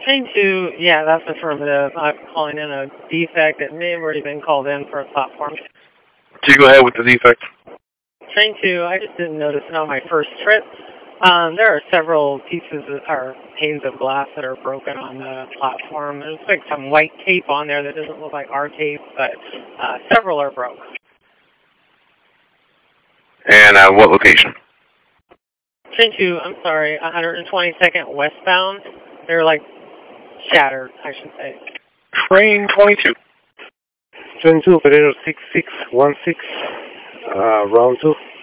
Train 2, yeah, that's affirmative. I'm calling in a defect that may have already been called in for a platform. So you go ahead with the defect. Train 2, I just didn't notice it on my first trip. There are several pieces or panes of glass that are broken on the platform. There's like some white tape on there that doesn't look like our tape, but several are broke. And what location? Train 2, I'm sorry, 122nd westbound. They're like shattered, I should say. Train 22. Train 2, operator 6616, round 2.